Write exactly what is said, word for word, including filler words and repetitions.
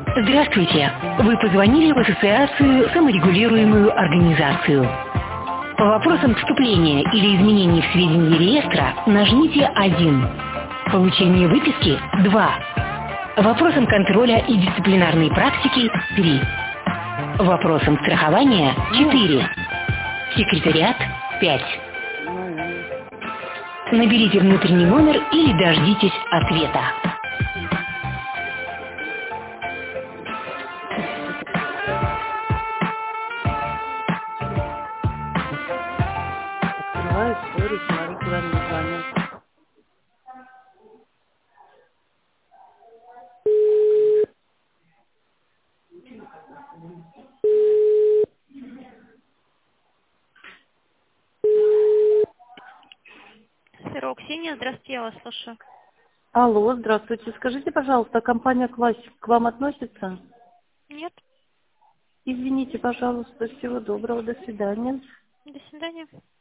Здравствуйте! Вы позвонили в Ассоциацию саморегулируемую организацию. По вопросам вступления или изменений в сведения реестра нажмите один. Получение выписки два. Вопросам контроля и дисциплинарной практики три. Вопросам страхования четыре. Секретариат пять. Наберите внутренний номер или дождитесь ответа. Открываю историю, смотрю, куда мне звонят. Сырок, Ксения, здравствуйте, я вас слушаю. Алло, здравствуйте. Скажите, пожалуйста, компания «Классик» к вам относится? Нет? Извините, пожалуйста. Всего доброго. До свидания. До свидания.